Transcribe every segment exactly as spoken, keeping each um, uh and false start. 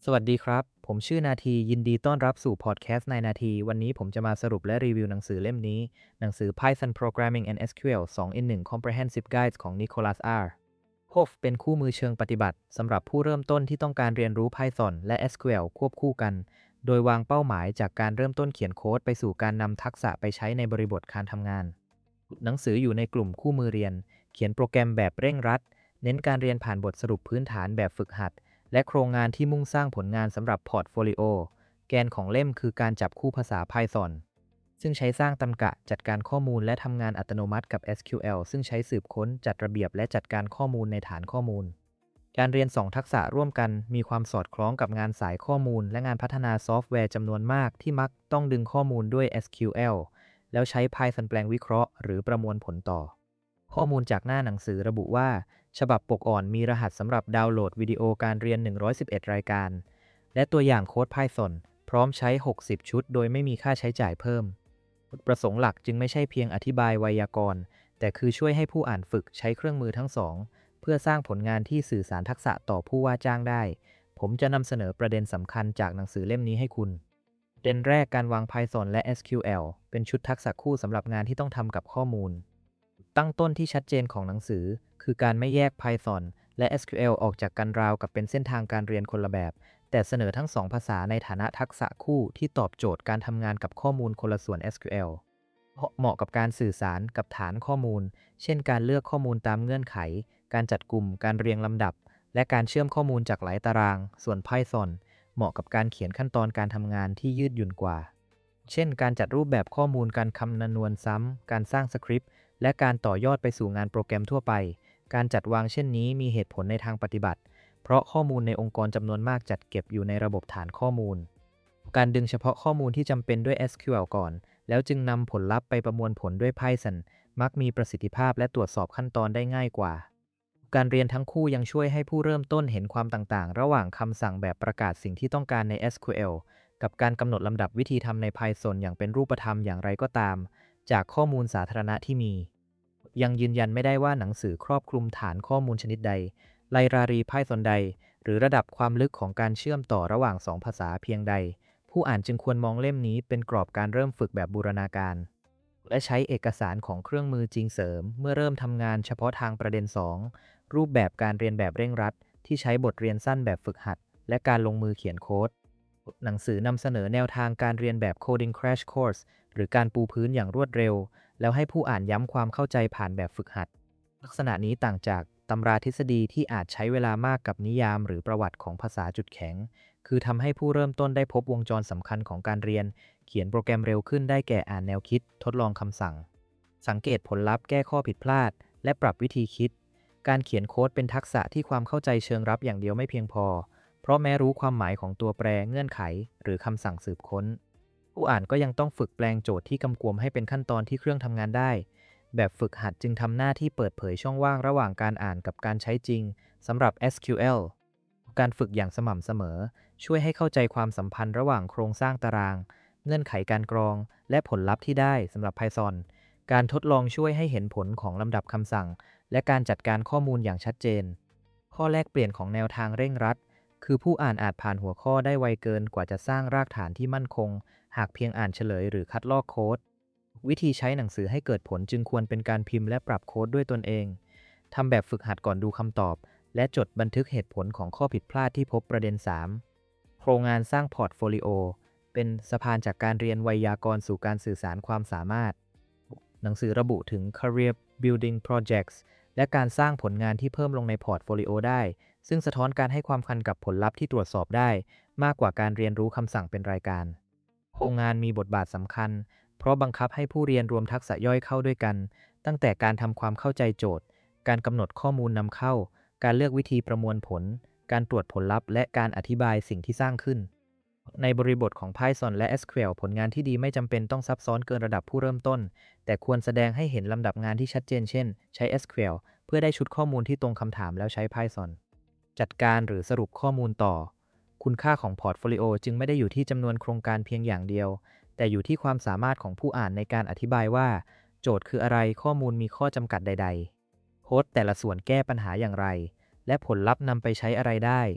สวัสดีครับ ผมชื่อนาทียินดีต้อนรับสู่พอดแคสต์ในนาทีวันนี้ผมจะมาสรุปและรีวิวหนังสือเล่มนี้ หนังสือ Python Programming and เอส คิว แอล สอง in หนึ่ง Comprehensive Guides ของ Nicholas R. Hoff เป็นคู่มือเชิงปฏิบัติสำหรับผู้เริ่มต้นที่ต้องการเรียนรู้ Python และ เอส คิว แอล ควบคู่กัน โดยวางเป้าหมายจากการเริ่มต้นเขียนโค้ดไปสู่การนำทักษะไปใช้ในบริบทการทำงาน หนังสืออยู่ในกลุ่มคู่มือเรียน เขียนโปรแกรมแบบเร่งรัด เน้นการเรียนผ่านบทสรุปพื้นฐานแบบฝึกหัด และโครงงานที่มุ่งสร้างผลงานสำหรับพอร์ตโฟลิโอ แกนของเล่มคือการจับคู่ภาษา Python ซึ่งใช้สร้างตรรกะจัดการข้อมูลและทำงานอัตโนมัติกับ เอส คิว แอล ซึ่งใช้สืบค้นจัดระเบียบและจัดการข้อมูลในฐานข้อมูล การเรียนสองทักษะร่วมกันมีความสอดคล้องกับงานสายข้อมูลและงานพัฒนาซอฟต์แวร์จำนวนมากที่มักต้องดึงข้อมูลด้วย เอส คิว แอล แล้วใช้ Python แปลงวิเคราะห์หรือประมวลผลต่อ ข้อมูลจากหน้าหนังสือระบุว่าฉบับปกอ่อนมีรหัสสำหรับดาวน์โหลดวิดีโอการเรียนหนึ่งร้อยสิบเอ็ดรายการและตัวอย่างโค้ด Python พร้อมใช้หกสิบชุดโดยไม่มีค่าใช้จ่ายเพิ่มจุดประสงค์หลักจึงไม่ใช่เพียงอธิบายไวยากรณ์แต่คือช่วยให้ผู้อ่านฝึกใช้เครื่องมือทั้งสองเพื่อสร้างผลงานที่สื่อสารทักษะต่อผู้ว่าจ้างได้ผมจะนำเสนอประเด็นสำคัญจากหนังสือเล่มนี้ให้คุณประเด็นแรกการวาง Python และ เอส คิว แอล เป็นชุดทักษะคู่สำหรับงานที่ต้องทำกับข้อมูลตั้งต้นที่ชัดเจนของหนังสือคือการไม่แยก Python และ เอส คิว แอล ออกจากกันราวกับเป็นเส้นทางการเรียนคนละแบบแต่เสนอทั้งสองภาษาในฐานะทักษะคู่ที่ตอบโจทย์การทำงานกับข้อมูลคนละส่วน เอส คิว แอล เหมาะกับการสื่อสารกับฐานข้อมูลเช่นการเลือกข้อมูลตามเงื่อนไขการจัดกลุ่มการเรียงลำดับและการเชื่อมข้อมูลจากหลายตารางส่วน Python เหมาะกับการเขียนขั้นตอนการทำงานที่ยืดหยุ่นกว่าเช่นการจัดรูปแบบข้อมูลการคำนวณซ้ำการสร้างสคริปต์และการต่อยอดไปสู่งานโปรแกรมทั่วไปการจัดวางเช่นนี้มีเหตุผลในทางปฏิบัติเพราะข้อมูลในองค์กรจำนวนมากจัดเก็บอยู่ในระบบฐานข้อมูลการดึงเฉพาะข้อมูลที่จำเป็นด้วย เอส คิว แอล ก่อนแล้วจึงนำผลลัพธ์ไปประมวลผลด้วย Python มักมีประสิทธิภาพและตรวจสอบขั้นตอนได้ง่ายกว่าการเรียนทั้งคู่ยังช่วยให้ผู้เริ่มต้นเห็นความต่างๆระหว่างคำสั่งแบบประกาศสิ่งที่ต้องการใน เอส คิว แอล กับการกำหนดลำดับวิธีทำใน Python อย่างเป็นรูปธรรมอย่างไรก็ตามจากข้อมูลสาธารณะที่มียังยืนยันไม่ได้ว่าหนังสือครอบคลุมฐานข้อมูลชนิดใดไลบรารี Python ใดหรือระดับความลึกของการเชื่อมต่อระหว่างสองภาษาเพียงใดผู้อ่านจึงควรมองเล่มนี้เป็นกรอบการเริ่มฝึกแบบบูรณาการและใช้เอกสารของเครื่องมือจริงเสริมเมื่อเริ่มทำงานเฉพาะทางประเด็นสองรูปแบบการเรียนแบบเร่งรัดที่ใช้บทเรียนสั้นแบบฝึกหัดและการลงมือเขียนโค้ดหนังสือนำเสนอแนวทางการเรียนแบบ Coding Crash Course หรือการปูพื้นอย่างรวดเร็วแล้วให้ผู้อ่านย้ำความเข้าใจผ่านแบบฝึกหัดลักษณะนี้ต่างจากตำราทฤษฎีที่อาจใช้เวลามากกับนิยามหรือประวัติของภาษาจุดแข็งคือทำให้ผู้เริ่มต้นได้พบวงจรสำคัญของการเรียนเขียนโปรแกรมเร็วขึ้นได้แก่อ่านแนวคิดทดลองคำสั่งสังเกตผลลัพธ์แก้ข้อผิดพลาดและปรับวิธีคิดการเขียนโค้ดเป็นทักษะที่ความเข้าใจเชิงรับอย่างเดียวไม่เพียงพอเพราะแม้รู้ความหมายของตัวแปรเงื่อนไขหรือคำสั่งสืบค้นผู้อ่านก็ยังต้องฝึกแปลงโจทย์ที่กำกวมให้เป็นขั้นตอนที่เครื่องทำงานได้แบบฝึกหัดจึงทำหน้าที่เปิดเผยช่องว่างระหว่างการอ่านกับการใช้จริงสำหรับ เอส คิว แอล การฝึกอย่างสม่ำเสมอช่วยให้เข้าใจความสัมพันธ์ระหว่างโครงสร้างตารางเงื่อนไขการกรองและผลลัพธ์ที่ได้สำหรับ Python การทดลองช่วยให้เห็นผลของลำดับคำสั่งและการจัดการข้อมูลอย่างชัดเจนข้อแลกเปลี่ยนของแนวทางเร่งรัดคือผู้อ่านอาจผ่านหัวข้อได้ไวเกินกว่าจะสร้างรากฐานที่มั่นคงหากเพียงอ่านเฉลยหรือคัดลอกโค้ดวิธีใช้หนังสือให้เกิดผลจึงควรเป็นการพิมพ์และปรับโค้ดด้วยตนเองทำแบบฝึกหัดก่อนดูคำตอบและจดบันทึกเหตุผลของข้อผิดพลาดที่พบประเด็นสามโครงงานสร้างพอร์ตโฟลิโอเป็นสะพานจากการเรียนไวยากรณ์สู่การสื่อสารความสามารถหนังสือระบุถึง career building projects และการสร้างผลงานที่เพิ่มลงในพอร์ตโฟลิโอได้ซึ่งสะท้อนการให้ความคันกับผลลัพธ์ที่ตรวจสอบได้มากกว่าการเรียนรู้คำสั่งเป็นรายการโครงงานมีบทบาทสำคัญเพราะบังคับให้ผู้เรียนรวมทักษะย่อยเข้าด้วยกันตั้งแต่การทำความเข้าใจโจทย์การกำหนดข้อมูลนำเข้าการเลือกวิธีประมวลผลการตรวจผลลัพธ์และการอธิบายสิ่งที่สร้างขึ้นในบริบทของ Python และ เอส คิว แอล ผลงานที่ดีไม่จำเป็นต้องซับซ้อนเกินระดับผู้เริ่มต้นแต่ควรแสดงให้เห็นลำดับงานที่ชัดเจนเช่นใช้ เอส คิว แอล เพื่อได้ชุดข้อมูลที่ตรงคำถามแล้วใช้ Python จัดการหรือสรุปข้อมูลต่อคุณค่าของพอร์ตโฟลิโอจึงไม่ได้อยู่ที่จำนวนโครงการเพียงอย่างเดียวแต่อยู่ที่ความสามารถของผู้อ่านในการอธิบายว่าโจทย์คืออะไรข้อมูลมีข้อจำกัดใดๆโค้ดแต่ละส่วนแก้ปัญหาอย่างไรและผลลัพธ์นำไปใช้อะไรได้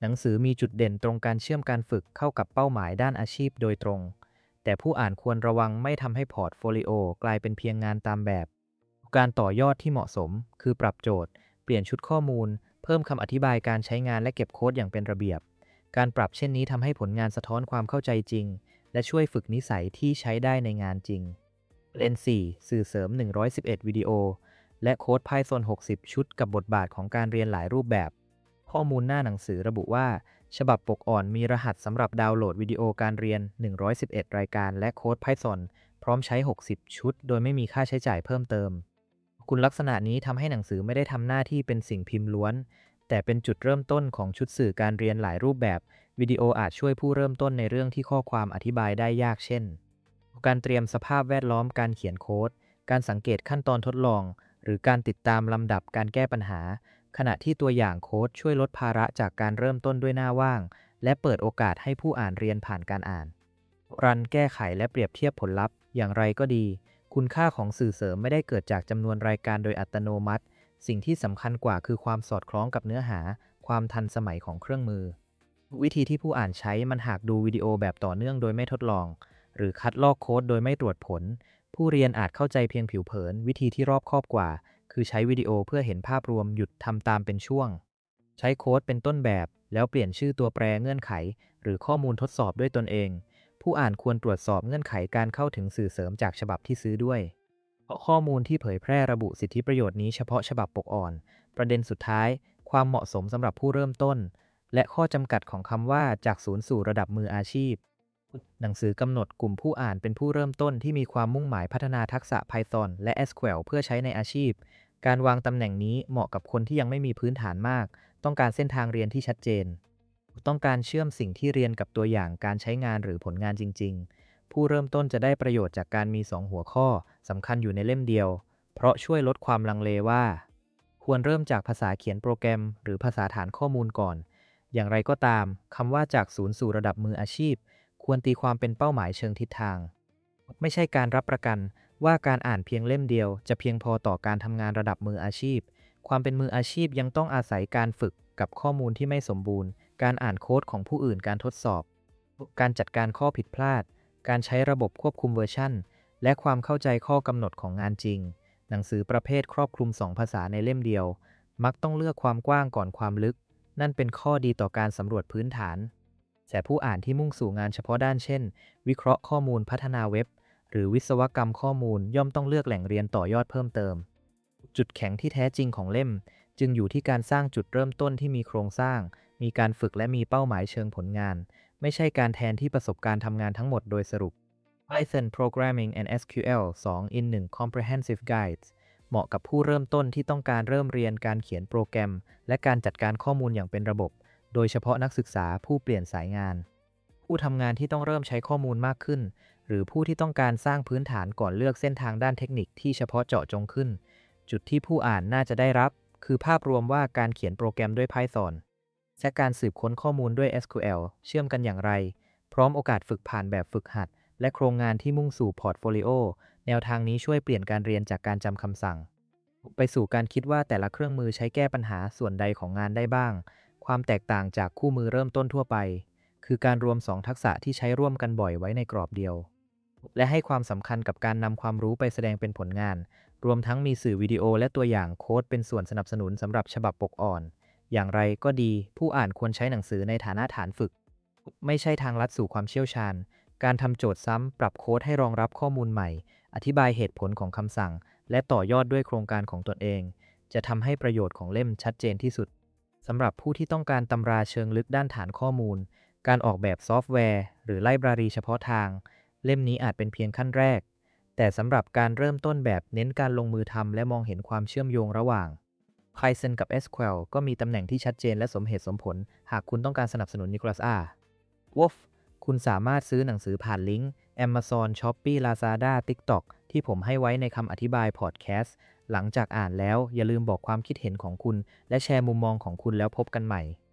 หนังสือมีจุดเด่นตรงการเชื่อมการฝึกเข้ากับเป้าหมายด้านอาชีพโดยตรง แต่ผู้อ่านควรระวังไม่ทำให้พอร์ตโฟลิโอกลายเป็นเพียงงานตามแบบ การต่อยอดที่เหมาะสมคือปรับโจทย์ เปลี่ยนชุดข้อมูล เพิ่มคำอธิบายการใช้งานและเก็บโค้ดอย่างเป็นระเบียบ การปรับเช่นนี้ทำให้ผลงานสะท้อนความเข้าใจจริง และช่วยฝึกนิสัยที่ใช้ได้ในงานจริง เอ็น สี่ สื่อเสริม หนึ่งร้อยสิบเอ็ด วิดีโอ และโค้ด Python หกสิบ ชุดกับบทบาทของการเรียนหลายรูปแบบ ข้อมูลหน้าหนังสือระบุว่า ฉบับปกอ่อนมีรหัสสำหรับดาวน์โหลดวิดีโอการเรียน หนึ่งร้อยสิบเอ็ด รายการและโค้ด Python พร้อมใช้ หกสิบ ชุด โดยไม่มีค่าใช้จ่ายเพิ่มเติม คุณลักษณะนี้ทำให้หนังสือไม่ได้ทำหน้าที่เป็นสิ่งพิมพ์ล้วน แต่เป็นจุดเริ่มต้นของชุดสื่อการเรียนหลายรูปแบบ วิดีโออาจช่วยผู้เริ่มต้นในเรื่องที่ข้อความอธิบายได้ยากเช่น การเตรียมสภาพแวดล้อมการเขียนโค้ด การสังเกตขั้นตอนทดลอง หรือการติดตามลำดับการแก้ปัญหา ขณะที่ตัวอย่างโค้ดช่วยลดภาระจากการเริ่มต้นด้วยหน้าว่าง และเปิดโอกาสให้ผู้อ่านเรียนผ่านการอ่าน รันแก้ไขและเปรียบเทียบผลลัพธ์อย่างไรก็ดี คุณค่าของสื่อเสริมไม่ได้เกิดจากจำนวนรายการโดยอัตโนมัติ สิ่งที่สำคัญกว่าคือความสอดคล้องกับเนื้อหา ความทันสมัยของเครื่องมือ วิธีที่ผู้อ่านใช้มันหากดูวิดีโอแบบต่อเนื่องโดยไม่ทดลอง หรือคัดลอกโค้ดโดยไม่ตรวจผล ผู้เรียนอาจเข้าใจเพียงผิวเผิน วิธีที่รอบคอบกว่า คือใช้วิดีโอเพื่อเห็นภาพรวมหยุดทำตามเป็นช่วง ใช้โค้ดเป็นต้นแบบแล้วเปลี่ยนชื่อตัวแปรเงื่อนไข หรือข้อมูลทดสอบด้วยตนเอง ผู้อ่านควรตรวจสอบเงื่อนไขการเข้าถึงสื่อเสริมจากฉบับที่ซื้อด้วย เพราะข้อมูลที่เผยแพร่ระบุสิทธิประโยชน์นี้เฉพาะฉบับปกอ่อน ประเด็นสุดท้าย ความเหมาะสมสำหรับผู้เริ่มต้น และข้อจำกัดของคำว่าจากศูนย์สู่ระดับมืออาชีพ หนังสือกำหนดกลุ่มผู้อ่านเป็นผู้เริ่มต้นที่มีความมุ่งหมายพัฒนาทักษะ Python และ เอส คิว แอล เพื่อใช้ในอาชีพ การวางตำแหน่งนี้เหมาะกับคนที่ยังไม่มีพื้นฐานมาก ต้องการเส้นทางเรียนที่ชัดเจน ต้องการเชื่อมสิ่งที่เรียนกับตัวอย่างการใช้งานหรือผลงานจริงๆ ผู้เริ่มต้นจะได้ประโยชน์จากการมีสองหัวข้อสำคัญอยู่ในเล่มเดียว เพราะช่วยลดความลังเลว่า ควรเริ่มจากภาษาเขียนโปรแกรมหรือภาษาฐานข้อมูลก่อน อย่างไรก็ตามคำว่าจากศูนย์สู่ระดับมืออาชีพ ควรตีความเป็นเป้าหมายเชิงทิศทาง ไม่ใช่การรับประกันว่าการอ่านเพียงเล่มเดียวจะเพียงพอต่อการทำงานระดับมืออาชีพ ความเป็นมืออาชีพยังต้องอาศัยการฝึกกับข้อมูลที่ไม่สมบูรณ์ การอ่านโค้ดของผู้อื่นการทดสอบ การจัดการข้อผิดพลาด การใช้ระบบควบคุมเวอร์ชันและความเข้าใจข้อกำหนดของงานจริง หนังสือประเภทครอบคลุมสองภาษาในเล่มเดียว มักต้องเลือกความกว้างก่อนความลึก นั่นเป็นข้อดีต่อการสำรวจพื้นฐานแต่ผู้อ่านที่มุ่งสู่งานเฉพาะด้านเช่น วิเคราะห์ข้อมูลพัฒนาเว็บ หรือวิศวกรรมข้อมูลย่อมต้องเลือกแหล่งเรียนต่อยอดเพิ่มเติม จุดแข็งที่แท้จริงของเล่ม จึงอยู่ที่การสร้างจุดเริ่มต้นที่มีโครงสร้าง มีการฝึกและมีเป้าหมายเชิงผลงาน ไม่ใช่การแทนที่ประสบการณ์ทำงานทั้งหมดโดยสรุป Python Programming and เอส คิว แอล สอง in หนึ่ง Comprehensive Guides เหมาะกับผู้เริ่มต้นที่ต้องการเริ่มเรียนการเขียนโปรแกรม และการจัดการข้อมูลอย่างเป็นระบบ โดยเฉพาะนักศึกษาผู้เปลี่ยนสายงาน ผู้ทำงานที่ต้องเริ่มใช้ข้อมูลมากขึ้น หรือผู้ที่ต้องการสร้างพื้นฐานก่อนเลือกเส้นทางด้านเทคนิคที่เฉพาะเจาะจงขึ้น จุดที่ผู้อ่านน่าจะได้รับ คือภาพรวมว่าการเขียนโปรแกรมด้วย Python และการสืบค้นข้อมูลด้วย เอส คิว แอล เชื่อมกันอย่างไร พร้อมโอกาสฝึกผ่านแบบฝึกหัด และโครงงานที่มุ่งสู่พอร์ตโฟลิโอ แนวทางนี้ช่วยเปลี่ยนการเรียนจากการจำคำสั่ง ไปสู่การคิดว่าแต่ละเครื่องมือใช้แก้ปัญหาส่วนใดของงานได้บ้าง ความแตกต่างจากคู่มือเริ่มต้นทั่วไป คือการรวมสองทักษะที่ใช้ร่วมกันบ่อยไว้ในกรอบเดียว และให้ความสำคัญกับการนำความรู้ไปแสดงเป็นผลงาน รวมทั้งมีสื่อวิดีโอและตัวอย่างโค้ดเป็นส่วนสนับสนุนสำหรับฉบับปกอ่อน อย่างไรก็ดี ผู้อ่านควรใช้หนังสือในฐานะฐานฝึก ไม่ใช่ทางลัดสู่ความเชี่ยวชาญ การทำโจทย์ซ้ำปรับโค้ดให้รองรับข้อมูลใหม่ อธิบายเหตุผลของคำสั่ง และต่อยอดด้วยโครงการของตนเอง จะทำให้ประโยชน์ของเล่มชัดเจนที่สุดสำหรับผู้ที่ต้องการตำราเชิงลึกด้านฐานข้อมูล การออกแบบซอฟต์แวร์ หรือไลบรารีเฉพาะทาง เล่มนี้อาจเป็นเพียงขั้นแรก แต่สำหรับการเริ่มต้นแบบเน้นการลงมือทำและมองเห็นความเชื่อมโยงระหว่าง Python กับ เอส คิว แอล ก็มีตำแหน่งที่ชัดเจนและสมเหตุสมผล หากคุณต้องการสนับสนุน Nicholas R. Wolf คุณสามารถซื้อหนังสือผ่านลิงก์ Amazon Shopee Lazada TikTok ที่ผมให้ไว้ในคำอธิบายพอดแคสต์ หลังจากอ่านแล้วอย่าลืมบอกความคิดเห็นของคุณ และแชร์มุมมองของคุณแล้วพบกันใหม่